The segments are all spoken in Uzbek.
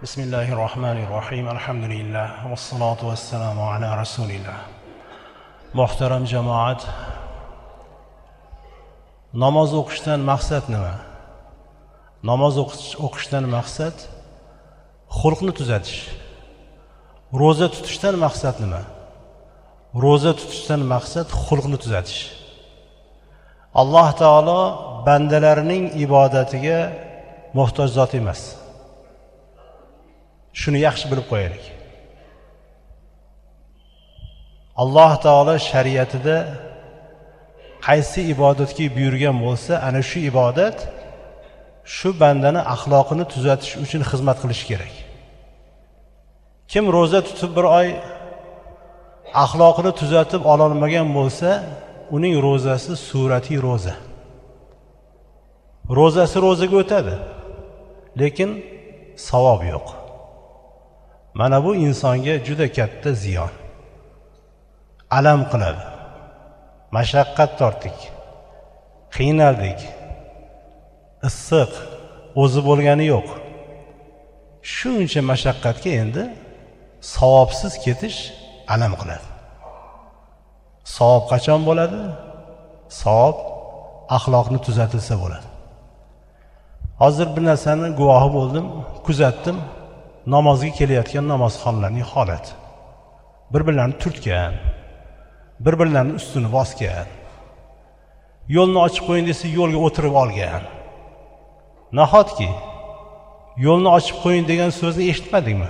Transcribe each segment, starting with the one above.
Bismillahirrahmanirrahim. Alhamdulillah. Vassalatu vassalamu ala rasulillah. Muhtaram jamoat, namoz o'qishdan maqsad nima? Namoz o'qishdan maqsad xulqni tuzatish. Roza tutishdan maqsad nima? Roza tutishdan maqsad xulqni tuzatish. Alloh taolo bandalarining ibodatiga muhtoj zot emas. Shuni yaxshi bilib qo'yaylik. Alloh taolo shariatida qaysi ibodatga buyurgan bo'lsa, ana shu ibodat shu bandani axloqini tuzatish uchun xizmat qilishi kerak. Kim roza tutib bir oy axloqini tuzatib ololmagan bo'lsa, uning rozasi surati roza. Rozasi rozaga o'tadi, lekin savob yo'q. Mana bu insonga juda katta ziyon. Alam qiladi. Mashaqqat tortdik. Qiynaldik. Issiq, o'zi bo'lgani yo'q. Shuncha mashaqqatga endi savobsiz ketish alam qiladi. Savob qachon bo'ladi? Savob axloqni tuzatilsa bo'ladi. Hozir bir narsani guvohi bo'ldim, kuzatdim. Namozga kelayotgan namozxonlarning holati. Bir-birlarini turtgan, bir-birlarini ustini bosgan. Yo'lni ochib qo'ying desa, yo'lga o'tirib olgan. Nahotki yo'lni ochib qo'ying degan so'zni eshitmadingmi?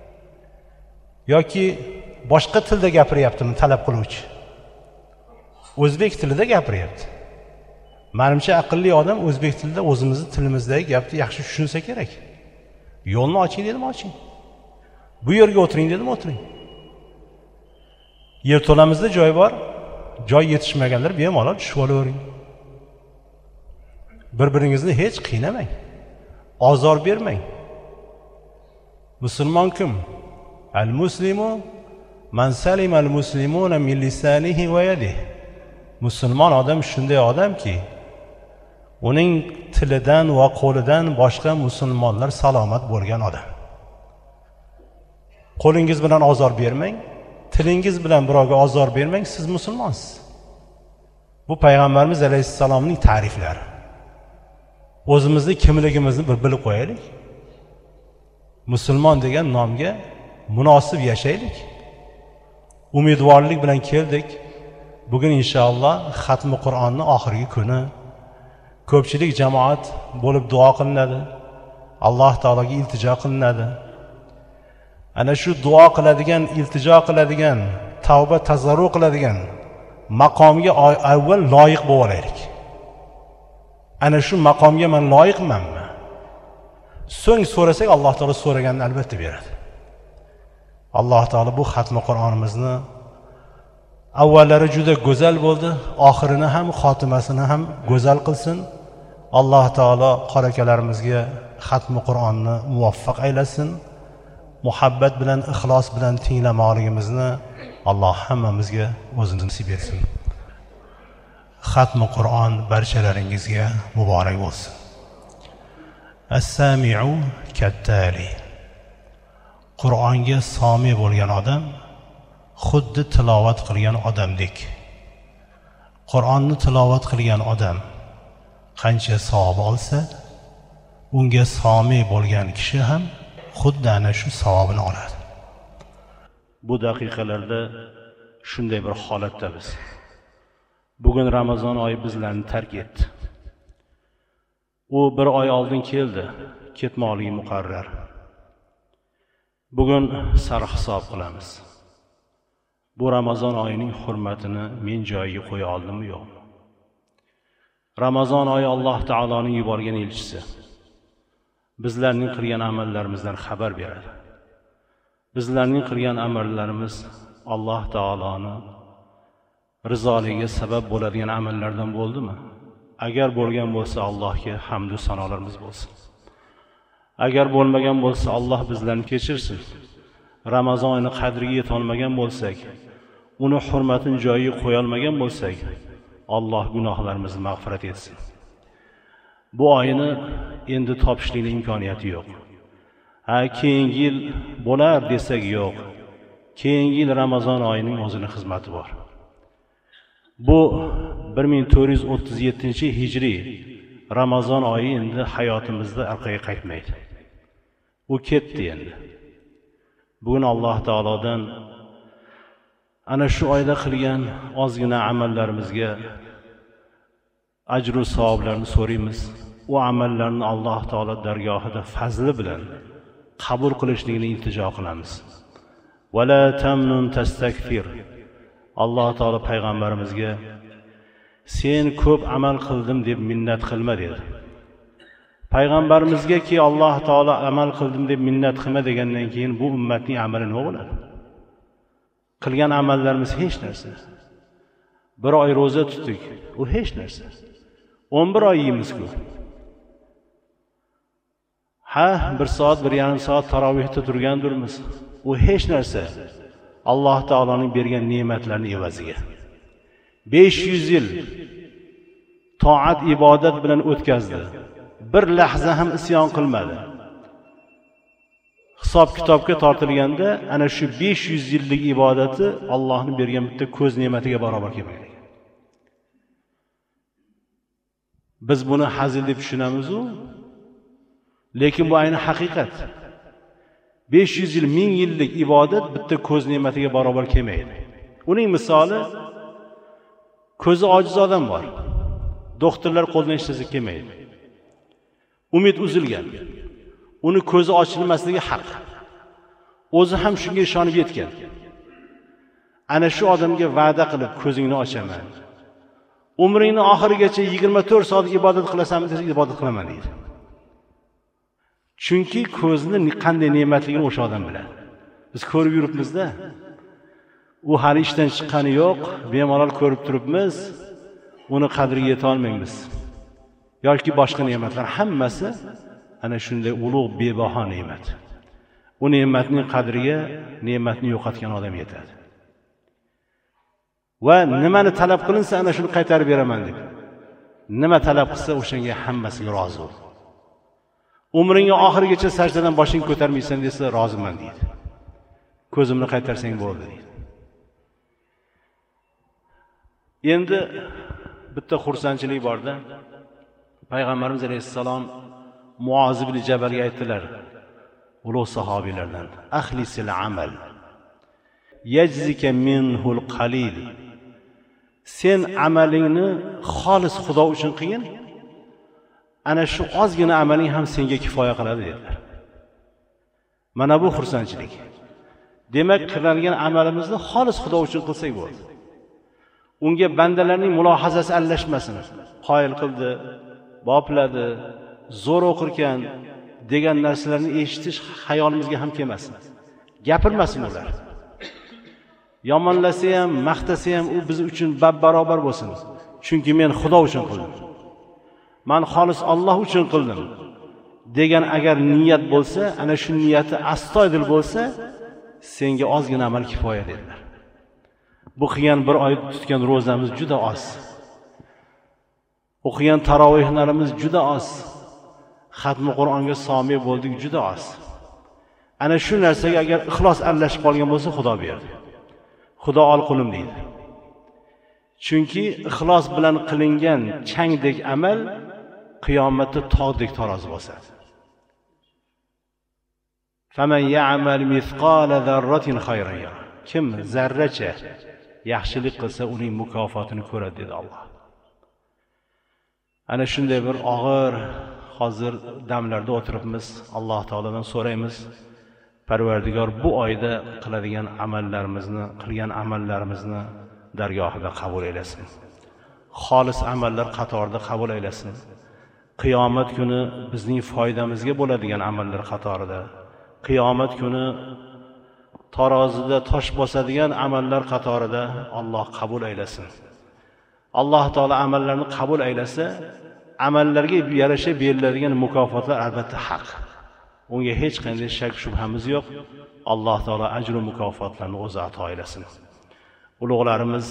Yoki boshqa tilda gapiryaptimi talab qiluvchi? O'zbek tilida gapiryapti. Menimcha aqlli odam o'zbek tilida o'zimizning tilimizdagi gapni yaxshi tushunsa kerak. Yo'lni oching dedim, oching. Bu yerga o'tiring dedim, o'tiring. Yerto'lamizda joy bor. Joy yetishmaganlar bemalol tushib olavering. Bir-biringizni hech qiynamang. Ozor bermang. Musulmon kim? Al-muslimu man salima al-muslimuna min lisanihi va yadihi. Musulmon odam shunday odamki, uning tilidan va qo'lidan boshqa musulmonlar salomat bo'lgan odam. Qo'lingiz bilan ozor bermang, tilingiz bilan birovga ozor bermang, siz musulmonsiz. Bu payg'ambarimiz alayhissalomning ta'riflari. O'zimizni kimligimizni bir bilib qo'yaylik. Musulmon degan nomga munosib yashaylik. Umidvorlik bilan keldik. Bugun inshaalloh xatmi Qur'onning oxirgi kuni. Ko'pchilik jamoat bo'lib duo qilinadi. Alloh taologa iltijo qilinadi. Ana shu duo qiladigan, iltijo qiladigan, tavba tazarru qiladigan maqomga avval loyiq bo'lib olaylik. Ana shu maqomga men loyiqmanmi? So'ng so'rasak Alloh taolo so'raganini albatta beradi. Alloh taolo bu xatmi Qur'onimizni avvallari juda go'zal bo'ldi, oxirini ham, xotimasini ham go'zal qilsin. Alloh taolo qorakalarimizga xatmi Qur'onni muvaffaq aylasin. Muhabbat bilan, ixlos bilan tinglamoqligimizni Alloh hammamizga o'zi nasib etsin. Xatmi Qur'on barchalaringizga muborak bo'lsin. As-sami'u kattali. Qur'onga somi bo'lgan odam xuddi tilovat qilgan odamdek. Qur'onni tilovat qilgan odam qancha savob olsa, unga somi bo'lgan kishi ham xuddi ana shu savobini oladi. Bu daqiqalarda shunday bir holatda biz. Bugun Ramazon oyi bizlarni tark etdi. U bir oy oldin keldi, ketmoqligi muqarrar. Bugun sarhisob qilamiz. Bu Ramazon oyining hurmatini men joyiga qo'ya oldimmi yo'q? Ramazon oyi Alloh taoloning yuborgan elchisi. Bizlarning qilgan amallarimizdan xabar beradi. Bizlarning qilgan amallarimiz Alloh taoloning rizoligiga sabab bo'ladigan amallardan bo'ldimi? Agar bo'lgan bo'lsa Allohga hamd va sanolarimiz bo'lsin. Agar bo'lmagan bo'lsa Alloh bizlarni kechirsin. Ramazon oyini qadriga yeta olmagan bo'lsak, uni hurmatini joyiga qo'ya olmagan bo'lsak, Alloh gunohlarimizni mag'firat etsin. Bu oyini endi topishlikning imkoniyati yo'q. keyingi yil bo'lar desak yo'q. Keyingi yil Ramazon oyining o'zining xizmati bor. Bu 1437-hijriy Ramazon oyi endi hayotimizda orqaga qaytmaydi. U ketdi endi. Bugun Alloh taolodan ana shu oyda qilgan ozgina amallarimizga ajr va savoblarni so'raymiz. U amallarni Alloh taolo dargohida fazli bilan qabul qilishligini iltijo qilamiz. Wala tamnun tastakfir. Alloh taolo payg'ambarimizga sen ko'p amal qildim deb minnat qilma dedi. Payg'ambarimizga ki Alloh taolo amal qildim deb minnat qilma degandan keyin bu ummatning amali nima bo'ladi? Qilgan amallarimiz hech narsa. Bir oy roza tutdik, u hech narsa. 11 oy yeymiz-ku. Bir soat, 1,5 soat tarovihda turgandirmiz. U hech narsa. Alloh taoloning bergan ne'matlarning evaziga. 500 yil toat ibodat bilan o'tkazdi. Bir lahza ham isyon qilmadi. Hisob kitobga tortilganda ana shu 500 yillik ibodati Allohning bergan bitta ko'z ne'matiga barobar kelmaydi. Biz buni hazil deb tushunamiz-ku, lekin bu ayni haqiqat. 500 yil, 1000 yillik ibodat bitta ko'z ne'matiga barobar kelmaydi. Uning misoli ko'zi ojiz odam bor. Doktorlar qo'ldan ishlasa kelmaydi. Umid uzilgan. Uni ko'zi ochilmasligi haq. O'zi ham shunga ishonib yetgan. Ana shu odamga va'da qilib ko'zingni ochaman. Umringni oxirigacha 24 soat ibodat qilasanmi desa, ibodat qilaman deydi. Chunki ko'zni qanday ne'matligini o'sha odam biladi. Biz ko'rib yuribmiz-da. U hali ishdan chiqqani yo'q, bemalol ko'rib turibmiz. Uni qadriga yeta olmaymiz. Yoki boshqa ne'matlar hammasi ana shunday ulug' bebaho ne'mat. U ne'matning qadriga ne'matni yo'qotgan odam yetadi. Va nimani talab qilinsa ana shuni qaytarib beraman deb. Nima talab qilsa o'shanga hammasiga rozi bo'l. Umringga oxirigacha sajdadan boshing ko'tarmaysan desa roziman deydi. Ko'zimni qaytarsang bo'ldi deydi. Endi bitta xursandchilik borda. Payg'ambarimiz alayhissalom Muoz ibn Jabalga aytdilar, ulug' sahobiylardan, "Axlisil amal yajzika minhul qalil." Sen amalingni xolis Xudo uchun qilgin, ana shu ozgina amaling ham senga kifoya qiladi dedilar. Mana bu xursandchilik. Demak, qiladigan amalimizni xolis Xudo uchun qilsak bo'ldi. Unga bandalarning mulohazasi aralashmasin. Qoyil qildi, bopladi, zo'r o'qirkan degan narsalarni eshitish xayolimizga ham kelmasin. Gapirmasin ular. Yomonlasa ham, maqtasa ham u biz uchun barobar bo'lsin. Chunki men Xudo uchun qildim. Men xolis Alloh uchun qildim degan agar niyat bo'lsa, ana shu niyati astoydil bo'lsa, senga ozgina amal kifoya dedilar. Bu qilgan bir oy tutgan ro'zamiz juda oz. O'qigan tarovihlarimiz juda oz. Xatmi Qur'onga somi bo'ldik juda oz. Ana shu narsaga agar ixlos aralashib qolgan bo'lsa, Xudo berdi. Xudo ol qulim deydi. Chunki ixlos bilan qilingan changdek amal qiyomatda tog'dek tarozi bosadi. Faman ya'mal mithqala zarratin khayran yara. Kim zarracha yaxshilik qilsa uning mukofotini ko'radi dedi Alloh. Ana shunday bir og'ir hozir damlarda o'tiribmiz. Alloh taoladan so'raymiz. Parvardigor bu oyda qiladigan amallarimizni, qilgan amallarimizni dargohida qabul aylasin. Xolis amallar qatorida qabul aylasin. Qiyomat kuni bizning foydamizga bo'ladigan amallar qatorida, qiyomat kuni tarozida tosh bosadigan amallar qatorida Alloh qabul aylasin. Alloh taolo amallarni qabul aylasa, amallarga yarasha beriladigan mukofotlar albatta haq. Unga hech qanday shak shubhamiz yo'q. Alloh taolo ajr va mukofotlarni o'zi ato aylasin. Ulug'larimiz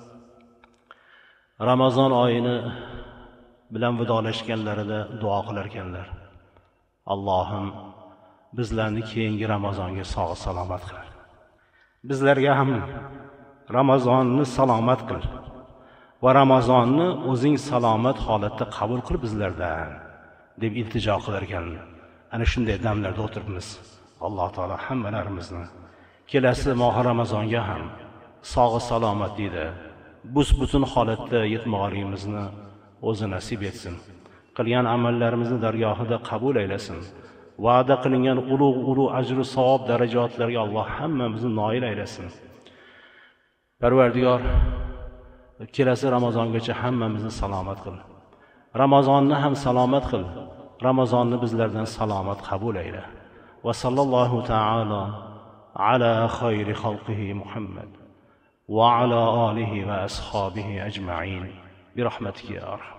Ramazon oyini bilan vidolashganlarida duo qilar ekanlar. Allohim bizlarni keyingi Ramazonga sog' salomat qil. Bizlarga ham Ramazonni salomat qil va Ramazonni o'zing salomat holatda qabul qil bizlardan deb iltijo qilar ekan. Ana shunday damlarda o'tiribmiz. Alloh taolo hammalarimizni kelasi moh Ramazonga ham sog' salomat deydi. Butun holatda yetmoqligimizni o'zi nasib etsin. Qilgan amallarimizni dargohida qabul aylasin. Va'da qilingan ulug' ajru savob darajotlarga Alloh hammamizni noil aylasin. Parvardigor, kelasi Ramazongacha hammamizni salomat qil. Ramazonni ham salomat qil. Ramazonni bizlardan salomat qabul ayla. Va sallallohu ta'ala ala khayri xalqihi Muhammad va ala alihi va ashabihi ajma'in bi rahmatika ya arham.